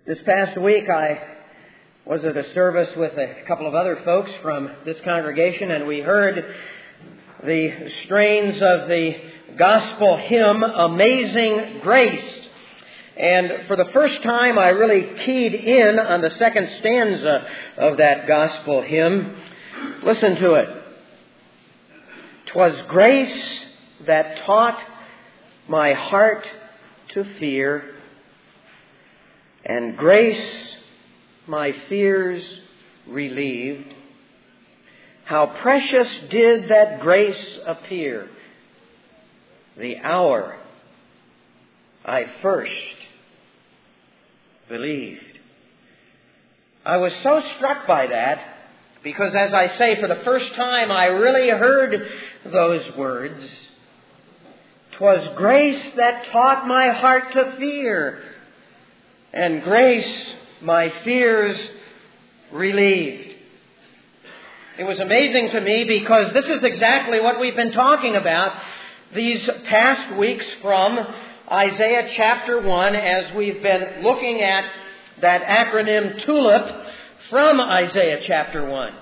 This past week I was at a service with a couple of other folks from this congregation, and we heard the strains of the gospel hymn, Amazing Grace. And for the first time I really keyed in on the second stanza of that gospel hymn. Listen to it. "'Twas grace that taught my heart to fear, and grace my fears relieved. How precious did that grace appear, the hour I first believed." I was so struck by that because, as I say, for the first time I really heard those words. "'Twas grace that taught my heart to fear, and grace my fears relieved." It was amazing to me because this is exactly what we've been talking about these past weeks from Isaiah chapter 1 as we've been looking at that acronym TULIP from Isaiah chapter 1.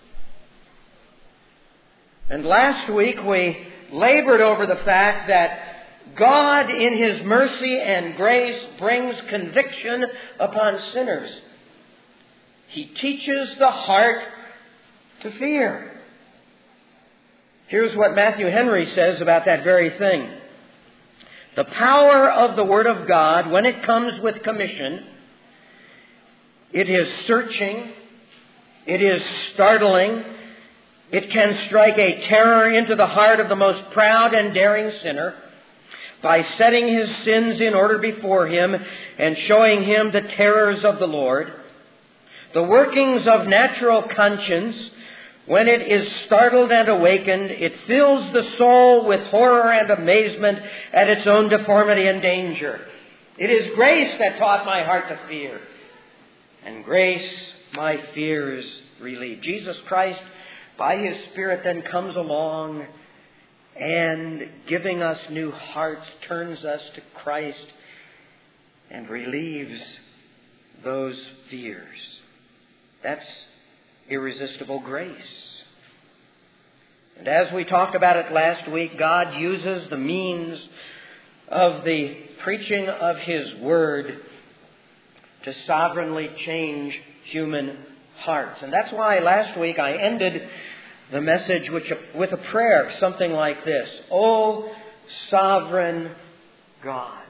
And last week we labored over the fact that God in His mercy and grace brings conviction upon sinners. He teaches the heart to fear. Here's what Matthew Henry says about that very thing. "The power of the Word of God, when it comes with commission, it is searching, it is startling, it can strike a terror into the heart of the most proud and daring sinner by setting his sins in order before him and showing him the terrors of the Lord. The workings of natural conscience, when it is startled and awakened, it fills the soul with horror and amazement at its own deformity and danger. It is grace that taught my heart to fear, and grace my fears relieved." Jesus Christ, by His Spirit, then comes along and, giving us new hearts, turns us to Christ and relieves those fears. That's irresistible grace. And as we talked about it last week, God uses the means of the preaching of His Word to sovereignly change human hearts. And that's why last week I ended the message with a prayer, something like this: "O sovereign God,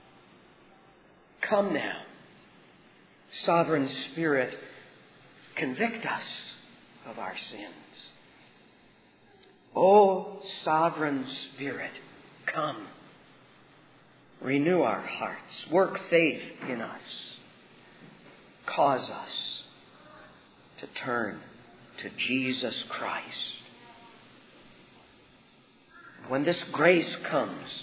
come now. Sovereign Spirit, convict us of our sins. O sovereign Spirit, come. Renew our hearts. Work faith in us. Cause us to turn to Jesus Christ." When this grace comes,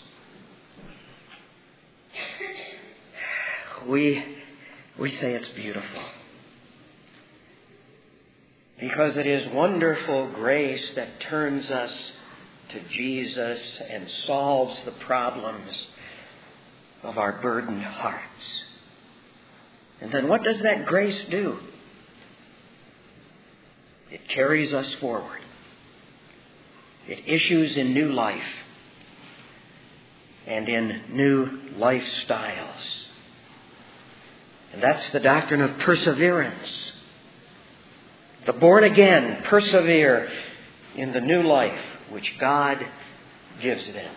we say it's beautiful. Because it is wonderful grace that turns us to Jesus and solves the problems of our burdened hearts. And then what does that grace do? It carries us forward. It issues in new life and in new lifestyles. And that's the doctrine of perseverance. The born again persevere in the new life which God gives them.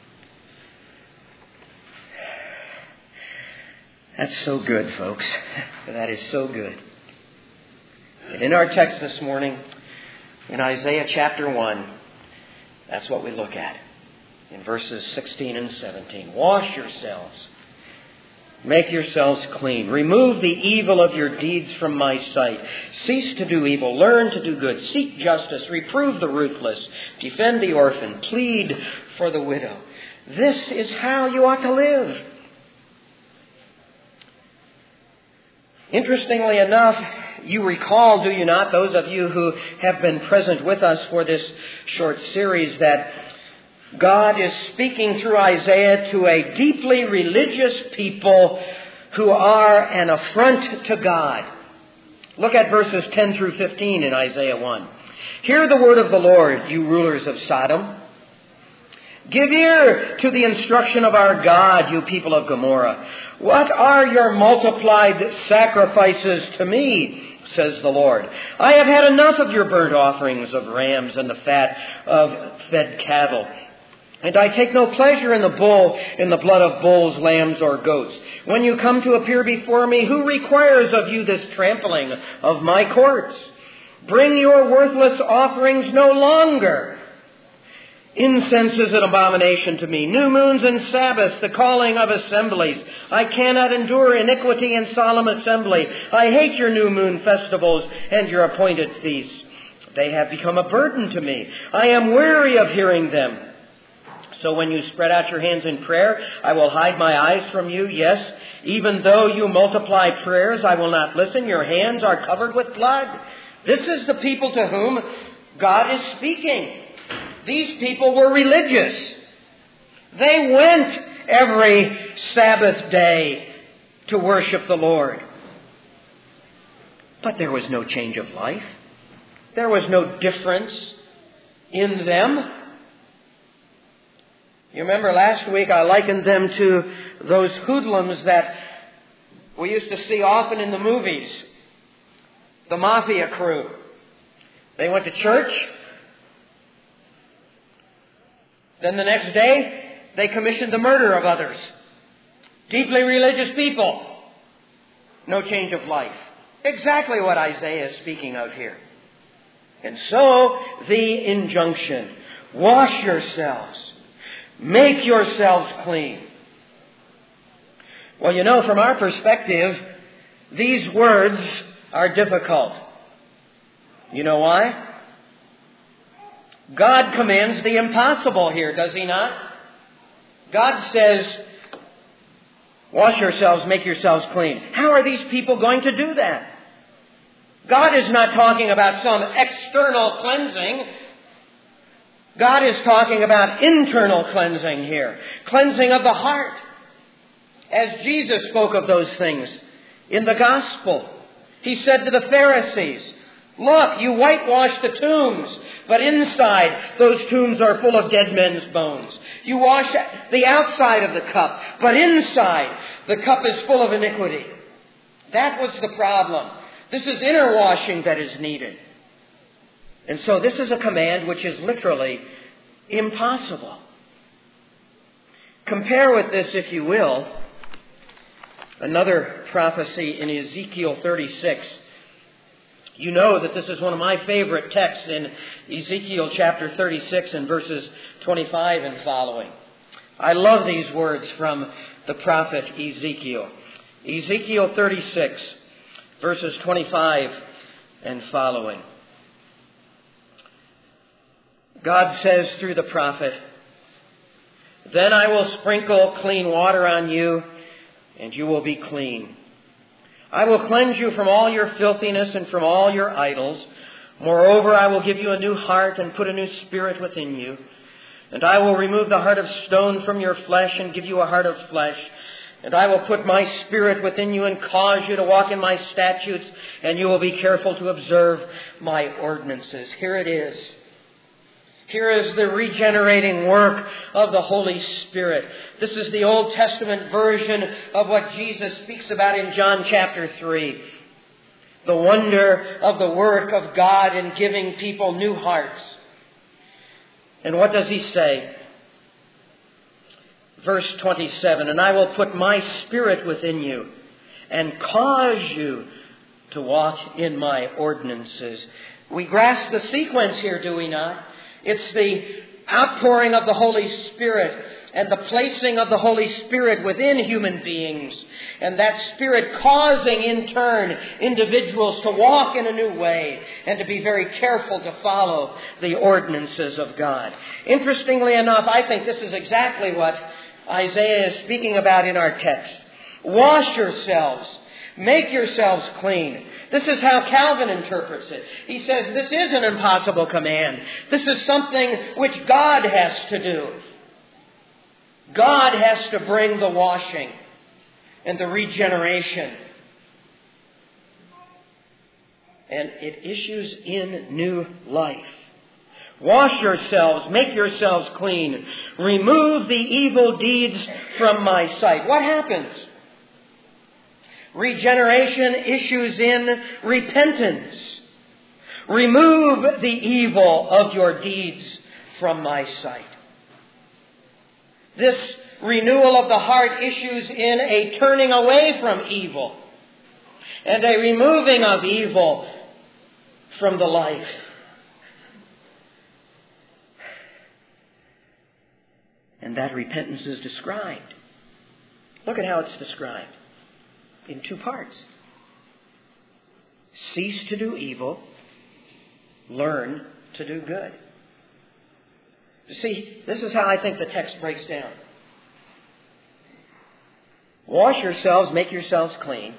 That's so good, folks. That is so good. And in our text this morning, in Isaiah chapter 1, that's what we look at in verses 16 and 17. "Wash yourselves. Make yourselves clean. Remove the evil of your deeds from my sight. Cease to do evil. Learn to do good. Seek justice. Reprove the ruthless. Defend the orphan. Plead for the widow. This is how you ought to live." Interestingly enough, you recall, do you not, those of you who have been present with us for this short series, that God is speaking through Isaiah to a deeply religious people who are an affront to God. Look at verses 10 through 15 in Isaiah 1. Hear the word of the Lord, you rulers of Sodom. Give ear to the instruction of our God, you people of Gomorrah. What are your multiplied sacrifices to me, says the Lord? I have had enough of your burnt offerings of rams and the fat of fed cattle. And I take no pleasure in the blood of bulls, lambs, or goats. When you come to appear before me, who requires of you this trampling of my courts? Bring your worthless offerings no longer. Incense is an abomination to me. New moons and Sabbaths, the calling of assemblies. I cannot endure iniquity and solemn assembly. I hate your new moon festivals and your appointed feasts. They have become a burden to me. I am weary of hearing them. So when you spread out your hands in prayer, I will hide my eyes from you. Yes, even though you multiply prayers, I will not listen. Your hands are covered with blood. This is the people to whom God is speaking. These people were religious. They went every Sabbath day to worship the Lord. But there was no change of life. There was no difference in them. You remember last week I likened them to those hoodlums that we used to see often in the movies. The mafia crew. They went to church. Then the next day, they commissioned the murder of others. Deeply religious people. No change of life. Exactly what Isaiah is speaking of here. And so, the injunction. Wash yourselves. Make yourselves clean. Well, you know, from our perspective, these words are difficult. You know why? God commands the impossible here, does He not? God says, wash yourselves, make yourselves clean. How are these people going to do that? God is not talking about some external cleansing. God is talking about internal cleansing here. Cleansing of the heart. As Jesus spoke of those things in the gospel. He said to the Pharisees, look, you whitewash the tombs, but inside those tombs are full of dead men's bones. You wash the outside of the cup, but inside the cup is full of iniquity. That was the problem. This is inner washing that is needed. And so this is a command which is literally impossible. Compare with this, if you will, another prophecy in Ezekiel 36. You know that this is one of my favorite texts in Ezekiel chapter 36 and verses 25 and following. I love these words from the prophet Ezekiel. Ezekiel 36, verses 25 and following. God says through the prophet, then I will sprinkle clean water on you, and you will be clean. I will cleanse you from all your filthiness and from all your idols. Moreover, I will give you a new heart and put a new spirit within you. And I will remove the heart of stone from your flesh and give you a heart of flesh. And I will put my spirit within you and cause you to walk in my statutes, and you will be careful to observe my ordinances. Here it is. Here is the regenerating work of the Holy Spirit. This is the Old Testament version of what Jesus speaks about in John chapter 3. The wonder of the work of God in giving people new hearts. And what does He say? Verse 27, and I will put my spirit within you and cause you to walk in my ordinances. We grasp the sequence here, do we not? It's the outpouring of the Holy Spirit and the placing of the Holy Spirit within human beings. And that Spirit causing in turn individuals to walk in a new way and to be very careful to follow the ordinances of God. Interestingly enough, I think this is exactly what Isaiah is speaking about in our text. Wash yourselves. Make yourselves clean. This is how Calvin interprets it. He says this is an impossible command. This is something which God has to do. God has to bring the washing. and the regeneration. And it issues in new life. Wash yourselves, make yourselves clean. Remove the evil deeds from my sight. What happens? Regeneration issues in repentance. Remove the evil of your deeds from my sight. This renewal of the heart issues in a turning away from evil and a removing of evil from the life. And that repentance is described. Look at how it's described. In two parts. Cease to do evil. Learn to do good. You see, this is how I think the text breaks down. Wash yourselves, make yourselves clean.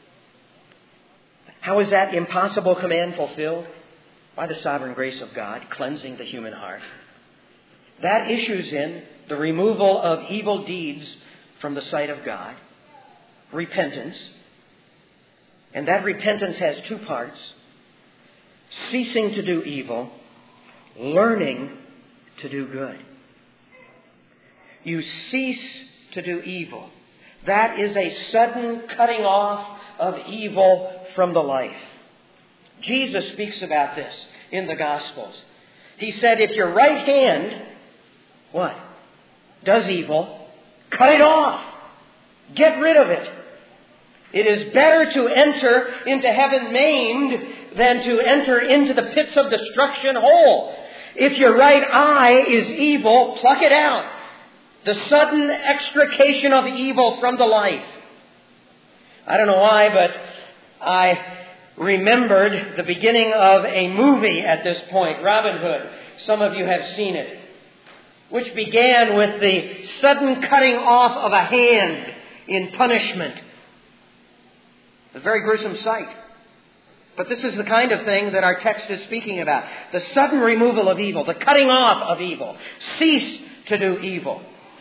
How is that impossible command fulfilled? By the sovereign grace of God, cleansing the human heart. That issues in the removal of evil deeds from the sight of God. Repentance. And that repentance has two parts. Ceasing to do evil. Learning to do good. You cease to do evil. That is a sudden cutting off of evil from the life. Jesus speaks about this in the Gospels. He said, if your right hand, what? Does evil, cut it off. Get rid of it. It is better to enter into heaven maimed than to enter into the pits of destruction whole. If your right eye is evil, pluck it out. The sudden extrication of evil from the life. I don't know why, but I remembered the beginning of a movie at this point, Robin Hood. Some of you have seen it. Which began with the sudden cutting off of a hand in punishment. A very gruesome sight. But this is the kind of thing that our text is speaking about. The sudden removal of evil, the cutting off of evil. Cease to do evil.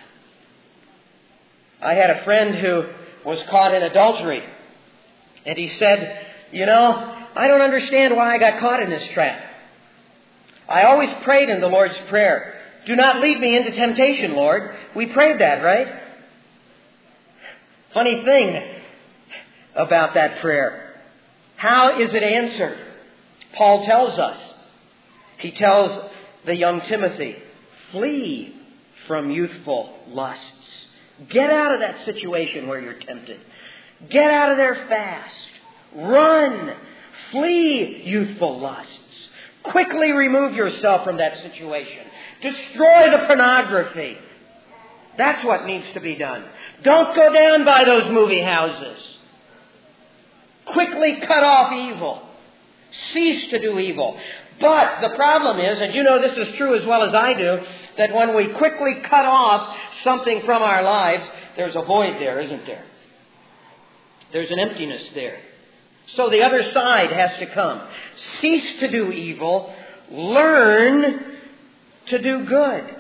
I had a friend who was caught in adultery. And he said, I don't understand why I got caught in this trap. I always prayed in the Lord's Prayer. Do not lead me into temptation, Lord. We prayed that, right? Funny thing about that prayer. How is it answered? Paul tells us. He tells the young Timothy, flee from youthful lusts. Get out of that situation where you're tempted. Get out of there fast. Run. Flee youthful lusts. Quickly remove yourself from that situation. Destroy the pornography. That's what needs to be done. Don't go down by those movie houses. Quickly cut off evil. Cease to do evil. But the problem is, and you know this is true as well as I do, that when we quickly cut off something from our lives, there's a void there, isn't there? There's an emptiness there. So the other side has to come. Cease to do evil. Learn to do good.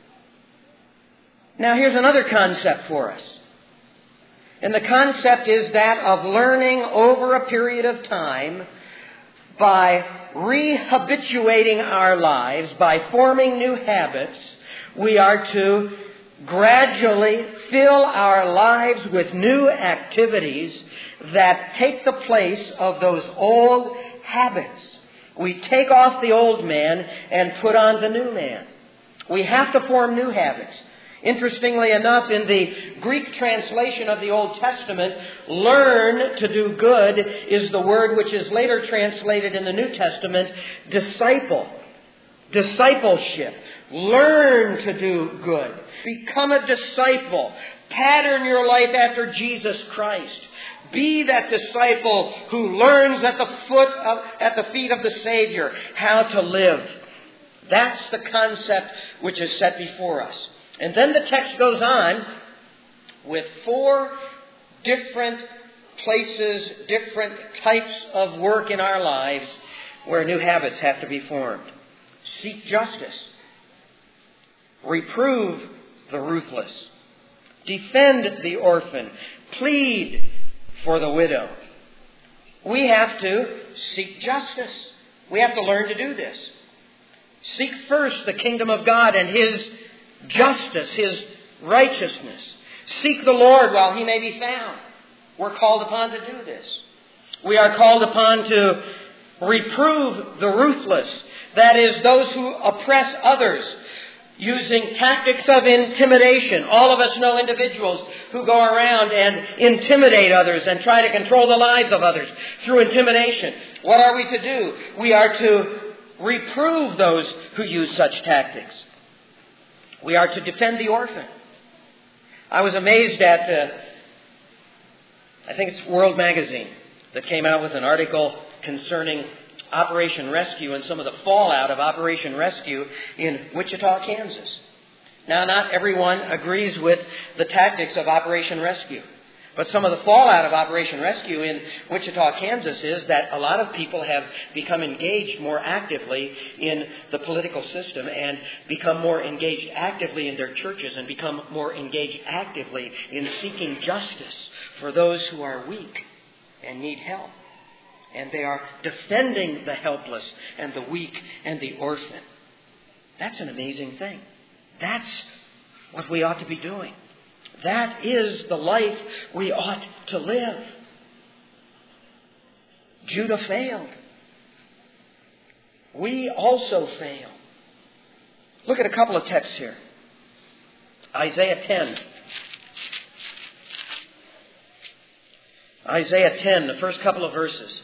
Now here's another concept for us. And the concept is that of learning over a period of time by rehabituating our lives, by forming new habits. We are to gradually fill our lives with new activities that take the place of those old habits. We take off the old man and put on the new man. We have to form new habits. Interestingly enough, in the Greek translation of the Old Testament, learn to do good is the word which is later translated in the New Testament, disciple. Discipleship. Learn to do good. Become a disciple. Pattern your life after Jesus Christ. Be that disciple who learns at the feet of the Savior how to live. That's the concept which is set before us. And then the text goes on with 4 different places, different types of work in our lives where new habits have to be formed. Seek justice. Reprove the ruthless. defend the orphan, plead for the widow. We have to seek justice. We have to learn to do this. Seek first the kingdom of God and His justice, His righteousness. Seek the Lord while He may be found. We're called upon to do this. We are called upon to reprove the ruthless. That is, those who oppress others using tactics of intimidation. All of us know individuals who go around and intimidate others and try to control the lives of others through intimidation. What are we to do? We are to reprove those who use such tactics. We are to defend the orphan. I was amazed at, I think it's World Magazine, that came out with an article concerning Operation Rescue and some of the fallout of Operation Rescue in Wichita, Kansas. Now, not everyone agrees with the tactics of Operation Rescue. But some of the fallout of Operation Rescue in Wichita, Kansas is that a lot of people have become engaged more actively in the political system and become more engaged actively in their churches and become more engaged actively in seeking justice for those who are weak and need help. And they are defending the helpless and the weak and the orphan. That's an amazing thing. That's what we ought to be doing. That is the life we ought to live. Judah failed. We also fail. Look at a couple of texts here. Isaiah 10. Isaiah 10, the first couple of verses.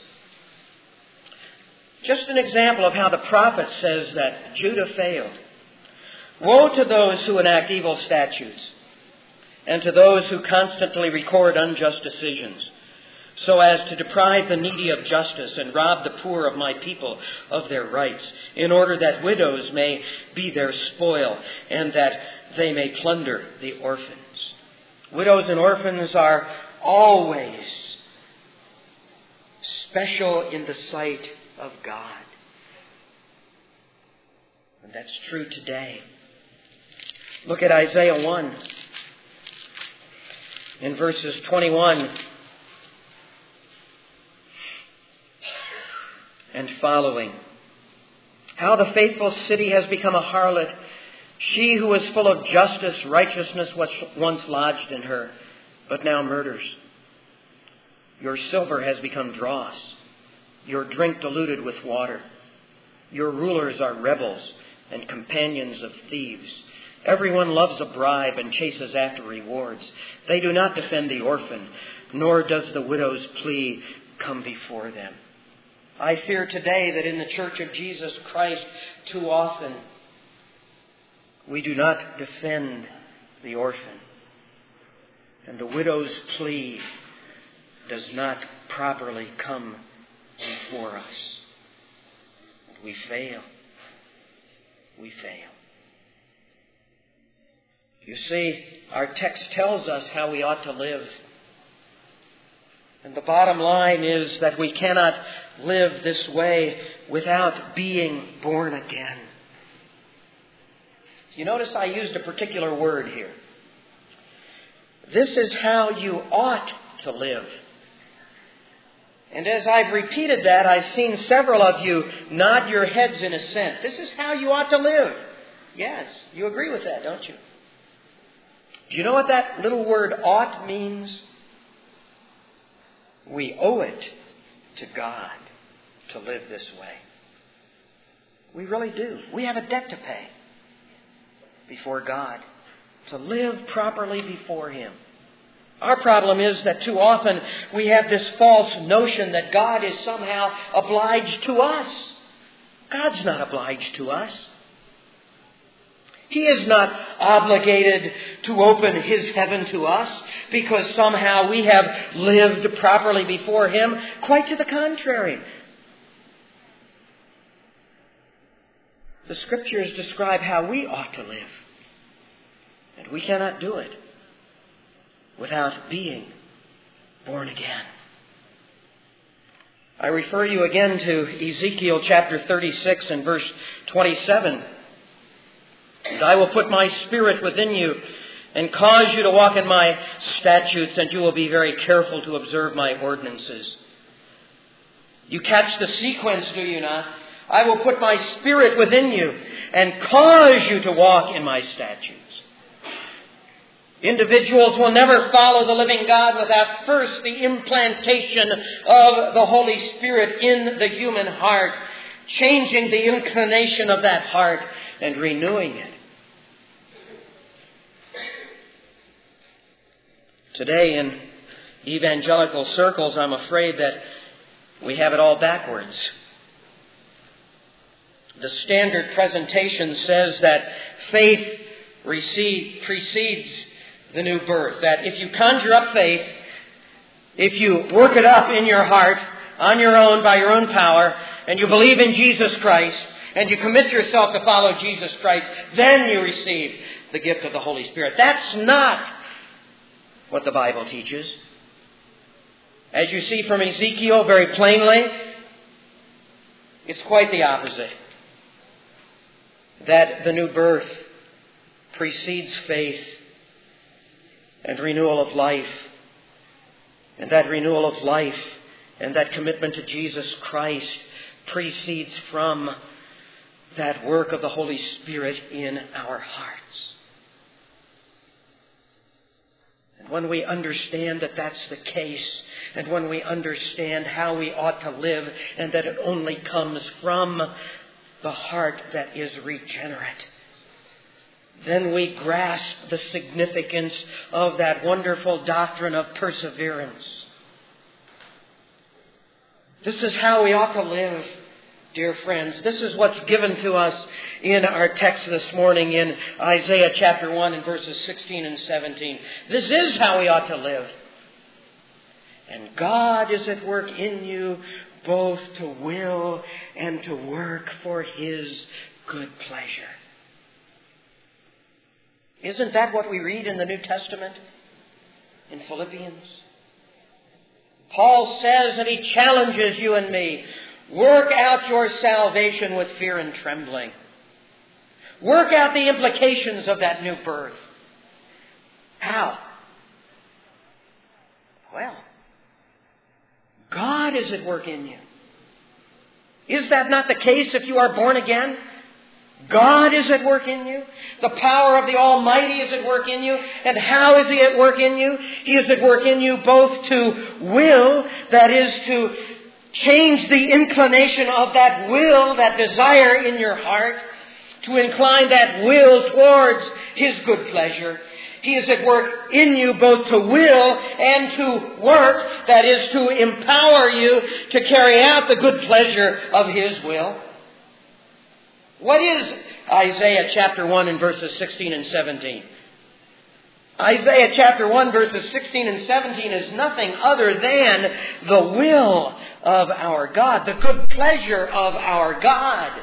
Just an example of how the prophet says that Judah failed. Woe to those who enact evil statutes, and to those who constantly record unjust decisions, so as to deprive the needy of justice and rob the poor of my people of their rights, in order that widows may be their spoil, and that they may plunder the orphans. Widows and orphans are always special in the sight of God. And that's true today. Look at Isaiah 1 in verses 21 and following. How the faithful city has become a harlot. She who was full of justice, righteousness was once lodged in her, but now murders. Your silver has become dross, your drink diluted with water. Your rulers are rebels and companions of thieves. Everyone loves a bribe and chases after rewards. They do not defend the orphan, nor does the widow's plea come before them. I fear today that in the Church of Jesus Christ, too often, we do not defend the orphan. And the widow's plea does not properly come before us. We fail. We fail. You see, our text tells us how we ought to live. And the bottom line is that we cannot live this way without being born again. You notice I used a particular word here. This is how you ought to live. And as I've repeated that, I've seen several of you nod your heads in assent. This is how you ought to live. Yes, you agree with that, don't you? Do you know what that little word ought means? We owe it to God to live this way. We really do. We have a debt to pay before God, to live properly before Him. Our problem is that too often we have this false notion that God is somehow obliged to us. God's not obliged to us. He is not obligated to open His heaven to us because somehow we have lived properly before Him. Quite to the contrary. The Scriptures describe how we ought to live. And we cannot do it without being born again. I refer you again to Ezekiel chapter 36 and verse 27. And I will put my spirit within you, and cause you to walk in my statutes, and you will be very careful to observe my ordinances. You catch the sequence, do you not? I will put my Spirit within you and cause you to walk in my statutes. Individuals will never follow the living God without first the implantation of the Holy Spirit in the human heart, changing the inclination of that heart and renewing it. Today in evangelical circles, I'm afraid that we have it all backwards. The standard presentation says that faith precedes the new birth. That if you conjure up faith, if you work it up in your heart, on your own, by your own power, and you believe in Jesus Christ, and you commit yourself to follow Jesus Christ, then you receive the gift of the Holy Spirit. That's not what the Bible teaches. As you see from Ezekiel very plainly, it's quite the opposite. That the new birth precedes faith and renewal of life. And that renewal of life and that commitment to Jesus Christ precedes from that work of the Holy Spirit in our hearts. And when we understand that that's the case, and when we understand how we ought to live, and that it only comes from the heart that is regenerate, then we grasp the significance of that wonderful doctrine of perseverance. This is how we ought to live, dear friends. This is what's given to us in our text this morning in Isaiah chapter 1 and verses 16 and 17. This is how we ought to live. And God is at work in you both to will and to work for His good pleasure. Isn't that what we read in the New Testament? In Philippians? Paul says, and he challenges you and me, work out your salvation with fear and trembling. Work out the implications of that new birth. How? Well, God is at work in you. Is that not the case if you are born again? God is at work in you. The power of the Almighty is at work in you. And how is He at work in you? He is at work in you both to will, that is to change the inclination of that will, that desire in your heart, to incline that will towards His good pleasure. He is at work in you both to will and to work, that is to empower you to carry out the good pleasure of His will. What is Isaiah chapter 1 and verses 16 and 17? Isaiah chapter 1 verses 16 and 17 is nothing other than the will of our God, the good pleasure of our God.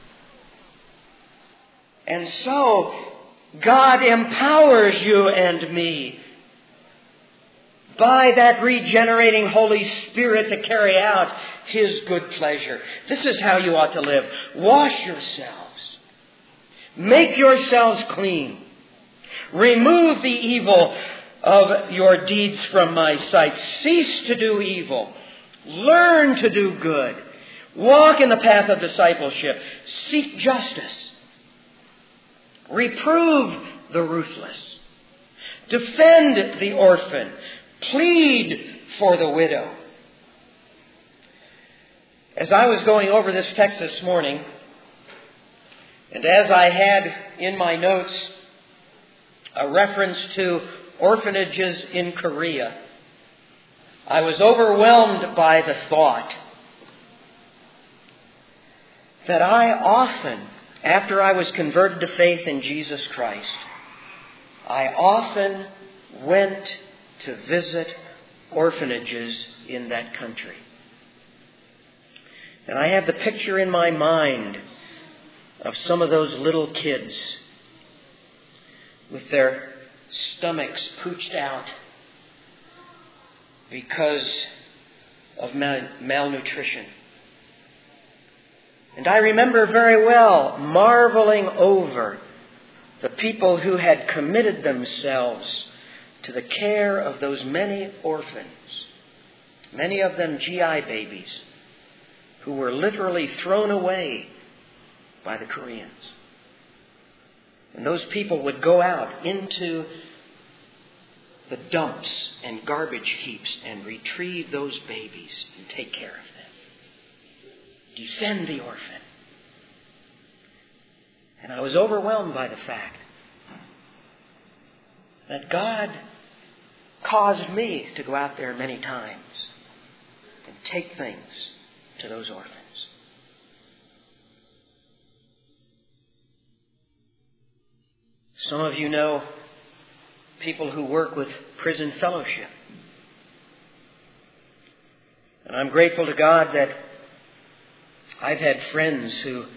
And so, God empowers you and me by that regenerating Holy Spirit to carry out His good pleasure. This is how you ought to live. Wash yourselves. Make yourselves clean. Remove the evil of your deeds from my sight. Cease to do evil. Learn to do good. Walk in the path of discipleship. Seek justice. Reprove the ruthless. Defend the orphan. Plead for the widow. As I was going over this text this morning, and as I had in my notes a reference to orphanages in Korea, I was overwhelmed by the thought that I often, after I was converted to faith in Jesus Christ, I often went to visit orphanages in that country. And I have the picture in my mind of some of those little kids with their stomachs pooched out because of malnutrition. And I remember very well marveling over the people who had committed themselves to the care of those many orphans, many of them GI babies, who were literally thrown away by the Koreans. And those people would go out into the dumps and garbage heaps and retrieve those babies and take care of them. Defend the orphan. And I was overwhelmed by the fact that God caused me to go out there many times and take things to those orphans. Some of you know people who work with Prison Fellowship. And I'm grateful to God that I've had friends who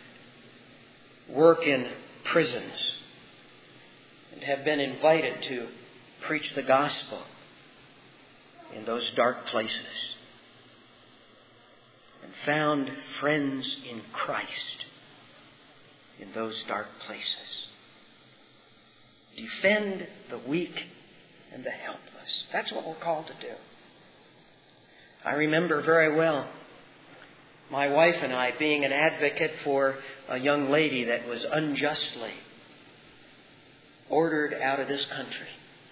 work in prisons and have been invited to preach the gospel in those dark places and found friends in Christ in those dark places. Defend the weak and the helpless. That's what we're called to do. I remember very well my wife and I being an advocate for a young lady that was unjustly ordered out of this country.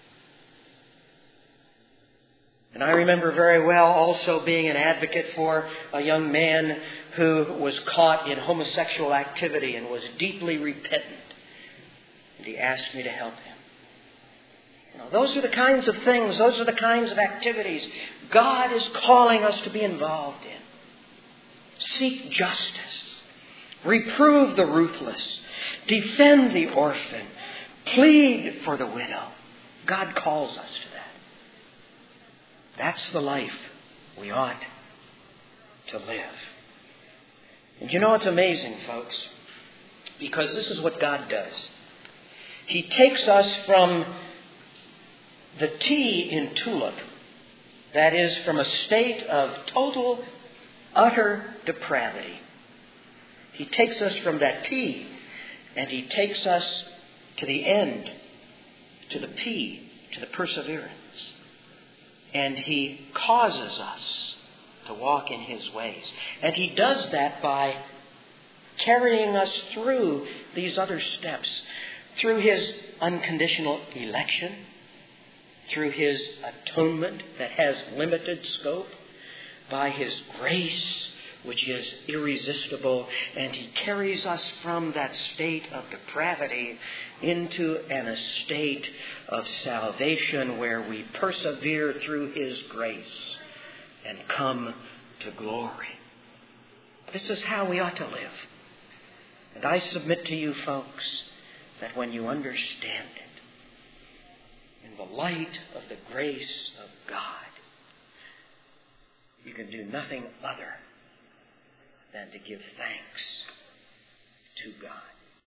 And I remember very well also being an advocate for a young man who was caught in homosexual activity and was deeply repentant. And he asked me to help him. You know, those are the kinds of things, those are the kinds of activities God is calling us to be involved in. Seek justice. Reprove the ruthless. Defend the orphan. Plead for the widow. God calls us to that. That's the life we ought to live. And you know, it's amazing, folks, because this is what God does. He takes us from the T in TULIP, that is, from a state of total, utter depravity. He takes us from that T, and He takes us to the end, to the P, to the perseverance. And He causes us to walk in His ways. And He does that by carrying us through these other steps. Through His unconditional election, through His atonement that has limited scope, by His grace, which is irresistible, and He carries us from that state of depravity into an estate of salvation where we persevere through His grace and come to glory. This is how we ought to live. And I submit to you, folks, that when you understand it, in the light of the grace of God, you can do nothing other than to give thanks to God.